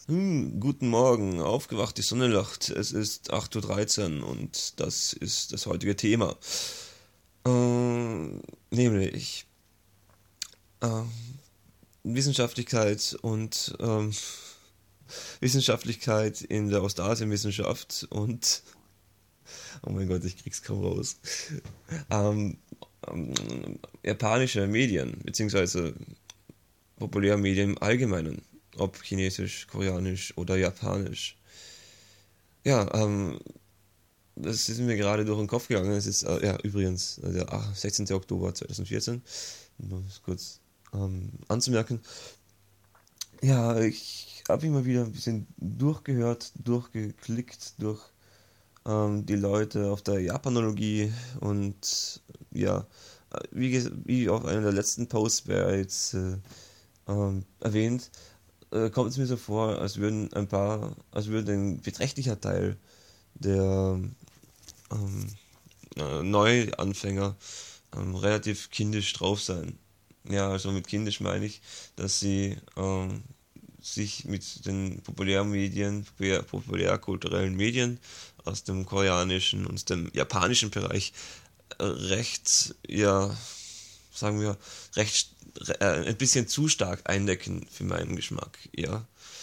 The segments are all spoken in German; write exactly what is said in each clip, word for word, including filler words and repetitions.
Hm, guten Morgen, aufgewacht, die Sonne lacht. Es ist acht Uhr dreizehn und das ist das heutige Thema. Ähm, nämlich ähm, Wissenschaftlichkeit und ähm, Wissenschaftlichkeit in der Ostasienwissenschaft und oh mein Gott, ich krieg's kaum raus. Ähm, ähm, Japanische Medien, beziehungsweise populäre Medien im Allgemeinen, ob Chinesisch, Koreanisch oder Japanisch. Ja, ähm, das ist mir gerade durch den Kopf gegangen. Es ist, äh, ja, übrigens, äh, der ah, sechzehnten Oktober zweitausendvierzehn, um das kurz ähm, anzumerken. Ja, ich habe immer wieder ein bisschen durchgehört, durchgeklickt durch ähm, die Leute auf der Japanologie und ja, äh, wie, ges- wie auf einer der letzten Posts bereits äh, ähm, erwähnt, äh, kommt es mir so vor, als würden ein paar, als würde ein beträchtlicher Teil der ähm, äh, Neuanfänger ähm, relativ kindisch drauf sein. Ja, also mit kindisch meine ich, dass sie ähm, sich mit den populären Medien, populär, populärkulturellen Medien aus dem koreanischen und dem japanischen Bereich äh, recht, ja, sagen wir, recht äh, ein bisschen zu stark eindecken für meinen Geschmack, ja.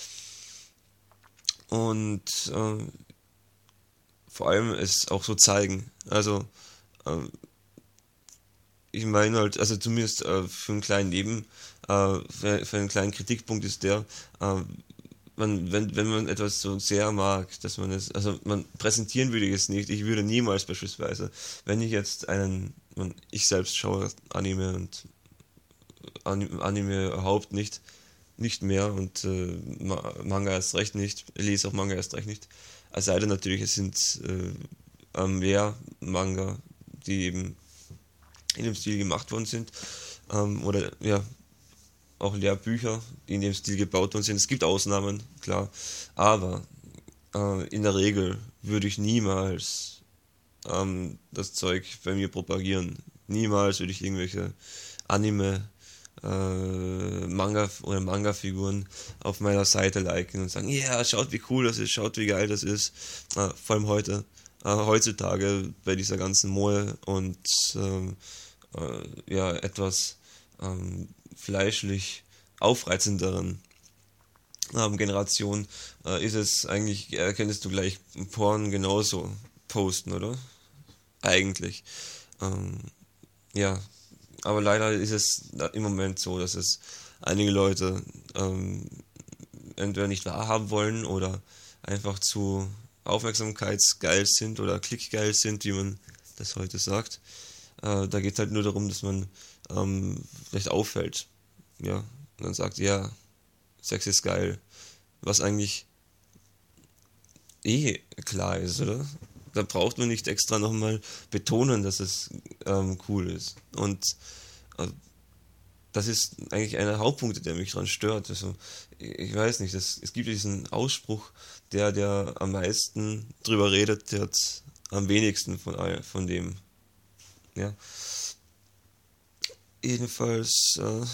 Und äh, vor allem es auch so zeigen. Also ähm, ich meine halt, also zumindest äh, für einen kleinen Neben, äh, für, für einen kleinen Kritikpunkt ist der, äh, man, wenn, wenn man etwas so sehr mag, dass man es, also man präsentieren würde ich es nicht, ich würde niemals beispielsweise, wenn ich jetzt einen, man, ich selbst schaue Anime und Anime, Anime überhaupt nicht, nicht mehr und äh, Ma- Manga erst recht nicht, lese auch Manga erst recht nicht, es sei denn natürlich, es sind äh, ähm, Lehr-Manga, die eben in dem Stil gemacht worden sind. Ähm, oder ja, auch Lehrbücher, die in dem Stil gebaut worden sind. Es gibt Ausnahmen, klar. Aber äh, in der Regel würde ich niemals ähm, das Zeug bei mir propagieren. Niemals würde ich irgendwelche Anime, äh, Manga oder Manga-Figuren auf meiner Seite liken und sagen, ja, yeah, schaut wie cool das ist, schaut wie geil das ist. Äh, vor allem heute, äh, heutzutage bei dieser ganzen Mode und ähm, äh, ja, etwas ähm, fleischlich aufreizenderen ähm, Generation äh, ist es eigentlich, äh, könntest du gleich Porn genauso posten, oder? Eigentlich. Ähm, ja, aber leider ist es im Moment so, dass es einige Leute ähm, entweder nicht wahrhaben wollen oder einfach zu aufmerksamkeitsgeil sind oder klickgeil sind, wie man das heute sagt. Äh, da geht es halt nur darum, dass man ähm, vielleicht auffällt. Ja, und dann sagt, ja, Sex ist geil. Was eigentlich eh klar ist, oder? Da braucht man nicht extra nochmal betonen, dass es ähm, cool ist. Und äh, das ist eigentlich einer der Hauptpunkte, der mich daran stört. Also, ich weiß nicht, das, es gibt diesen Ausspruch, der, der am meisten drüber redet, der hat am wenigsten von, all, von dem. Ja. Jedenfalls, äh,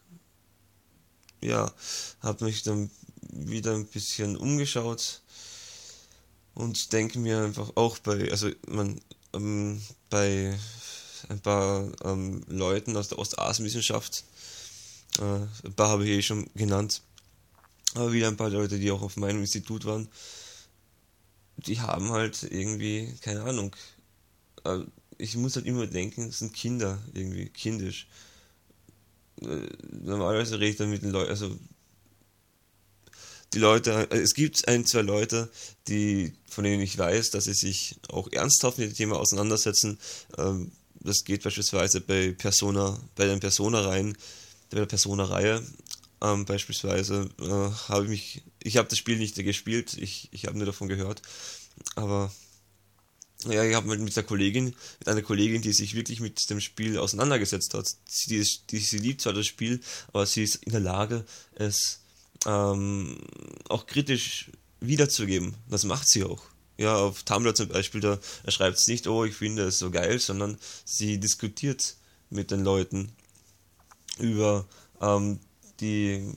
ja, habe mich dann wieder ein bisschen umgeschaut und denke mir einfach auch bei, also man, ähm, bei ein paar ähm, Leuten aus der Ostasienwissenschaft, äh, ein paar habe ich eh schon genannt, aber wieder ein paar Leute, die auch auf meinem Institut waren, die haben halt irgendwie, keine Ahnung, äh, ich muss halt immer denken, das sind Kinder, irgendwie, kindisch. Äh, normalerweise rede ich dann mit den Leuten, also die Leute, äh, es gibt ein, zwei Leute, die, von denen ich weiß, dass sie sich auch ernsthaft mit dem Thema auseinandersetzen. Ähm, das geht beispielsweise bei Persona, bei den Persona-Reihen, bei der Persona-Reihe. Ähm, beispielsweise äh, habe ich mich, ich habe das Spiel nicht gespielt, ich, ich habe nur davon gehört, aber ja, ich habe mit, mit der Kollegin, mit einer Kollegin, die sich wirklich mit dem Spiel auseinandergesetzt hat. Sie, ist, die, sie liebt zwar das Spiel, aber sie ist in der Lage, es ähm, auch kritisch wiederzugeben. Das macht sie auch. Ja, auf Tumblr zum Beispiel, da schreibt sie nicht, oh, ich finde es so geil, sondern sie diskutiert mit den Leuten über ähm, die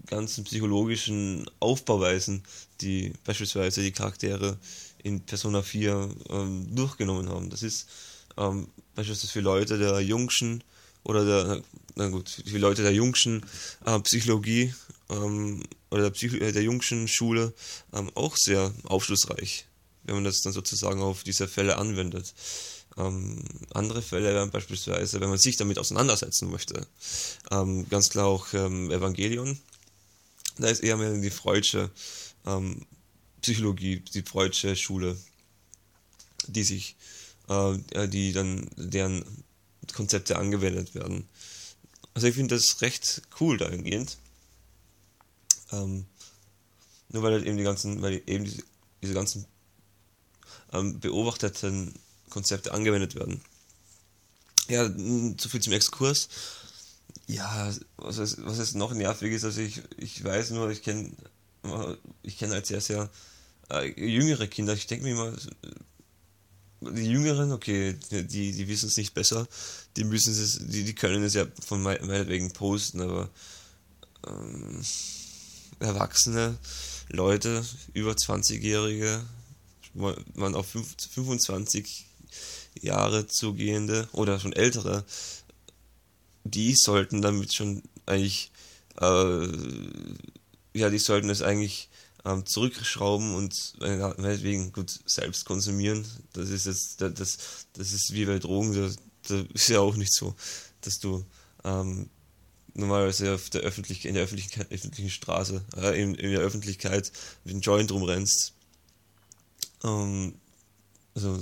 ganzen psychologischen Aufbauweisen, die beispielsweise die Charaktere in Persona vier ähm, durchgenommen haben. Das ist ähm, beispielsweise für Leute der Jungschen oder der, na gut, für Leute der Jungschen äh, Psychologie ähm, oder der, Psycho der Jungschen Schule ähm, auch sehr aufschlussreich, wenn man das dann sozusagen auf diese Fälle anwendet. Ähm, andere Fälle wären beispielsweise, wenn man sich damit auseinandersetzen möchte, ähm, ganz klar auch ähm, Evangelion. Da ist eher mehr die Freudsche ähm, Psychologie, die Freudsche Schule, die sich, äh, die dann, deren Konzepte angewendet werden. Also ich finde das recht cool dahingehend. Ähm, nur weil halt eben die ganzen, weil eben diese, diese ganzen ähm, beobachteten Konzepte angewendet werden. Ja, zu viel zum Exkurs. Ja, was ist, was ist noch nervig ist, also ich, ich weiß nur, ich kenne ich kenne halt sehr, sehr äh, jüngere Kinder. Ich denke mir immer, die Jüngeren, okay, die, die wissen es nicht besser, die müssen es, die, die können es ja von me meinetwegen posten, aber ähm, erwachsene Leute, über zwanzigjährige, man auf fünfundzwanzig Jahre zugehende oder schon ältere, die sollten damit schon eigentlich, äh, ja, die sollten es eigentlich ähm, zurückschrauben und äh, meinetwegen gut selbst konsumieren. Das ist jetzt, das, das ist wie bei Drogen, das, das ist ja auch nicht so, dass du ähm, normalerweise auf der öffentlich, in der öffentlichen, öffentlichen Straße, äh, in, in der Öffentlichkeit mit einem Joint rumrennst. Ähm, also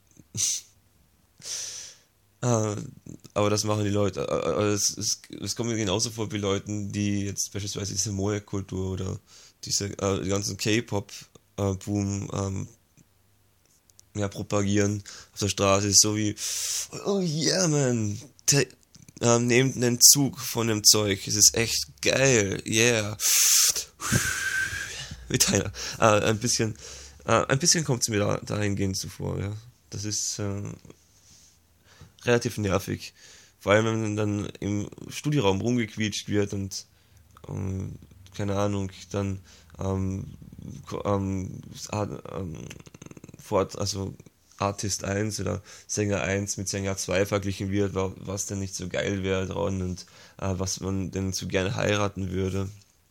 Äh, aber das machen die Leute. Äh, äh, Es, es, es kommt mir genauso vor wie Leuten, die jetzt beispielsweise diese Moe-Kultur oder diese äh, die ganzen K-Pop-Boom ähm, ja, propagieren auf der Straße. So wie, oh yeah, man, te- ähm, nehmt einen Zug von dem Zeug. Es ist echt geil, yeah. Mit einer, äh, ein bisschen, äh, ein bisschen kommt es mir da, dahingehend zuvor, ja. Das ist äh, relativ nervig. Vor allem, wenn dann im Studieraum rumgequietscht wird und ähm, keine Ahnung, dann ähm, ähm, ähm, fort, also Artist eins oder Sänger eins mit Sänger zwei verglichen wird, was denn nicht so geil wäre dran und äh, was man denn so gerne heiraten würde.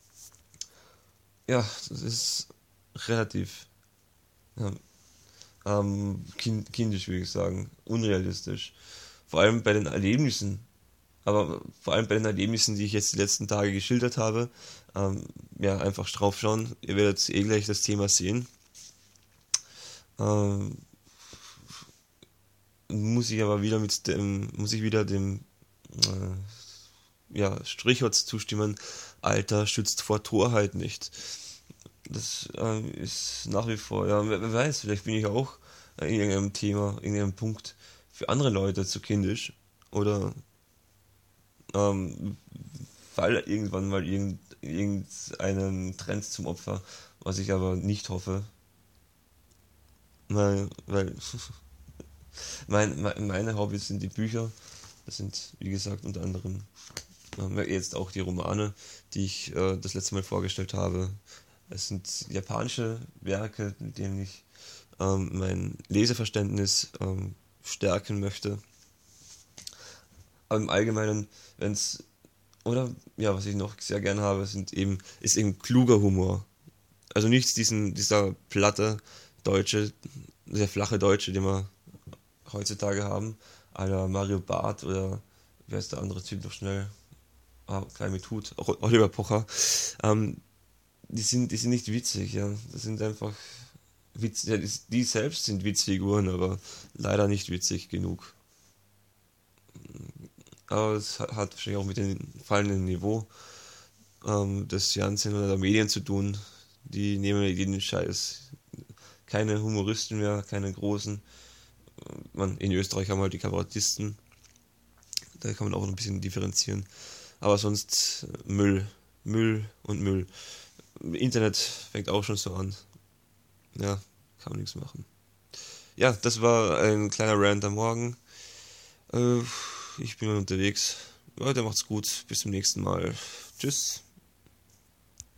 Ja, das ist relativ ja, ähm, kind, kindisch, würde ich sagen, unrealistisch. Vor allem bei den Erlebnissen, aber vor allem bei den Erlebnissen, die ich jetzt die letzten Tage geschildert habe, ähm, ja, einfach draufschauen. Ihr werdet eh gleich das Thema sehen. Ähm, muss ich aber wieder mit dem, muss ich wieder dem äh, ja, Strichwort zustimmen, Alter schützt vor Torheit nicht. Das äh, ist nach wie vor, ja, wer, wer weiß, vielleicht bin ich auch in irgendeinem Thema, in irgendeinem Punkt für andere Leute zu kindisch oder ähm, fall irgendwann mal irgend, irgendeinen Trend zum Opfer, was ich aber nicht hoffe. Weil, weil mein, mein, meine Hobbys sind die Bücher, das sind wie gesagt unter anderem äh, jetzt auch die Romane, die ich äh, das letzte Mal vorgestellt habe. Es sind japanische Werke, mit denen ich ähm, mein Leseverständnis ähm, stärken möchte. Aber im Allgemeinen, wenn es, oder, ja, was ich noch sehr gerne habe, sind eben, ist eben kluger Humor. Also nicht diesen, dieser platte Deutsche, sehr flache Deutsche, den wir heutzutage haben, à la Mario Barth oder, wer ist der andere Typ noch schnell? Ah, Klein mit Hut, Oliver Pocher. Ähm, die sind, die sind nicht witzig, ja. Das sind einfach Witz, ja, die, die selbst sind Witzfiguren, aber leider nicht witzig genug. Aber es hat wahrscheinlich auch mit dem fallenden Niveau ähm, des Fernsehens oder der Medien zu tun. Die nehmen jeden Scheiß. Keine Humoristen mehr, keine großen. Man, in Österreich haben wir halt die Kabarettisten. Da kann man auch noch ein bisschen differenzieren. Aber sonst Müll. Müll und Müll. Internet fängt auch schon so an. Ja, kann man nichts machen. Ja, das war ein kleiner Rant am Morgen. Äh, ich bin mal unterwegs. Leute, macht's gut. Bis zum nächsten Mal. Tschüss.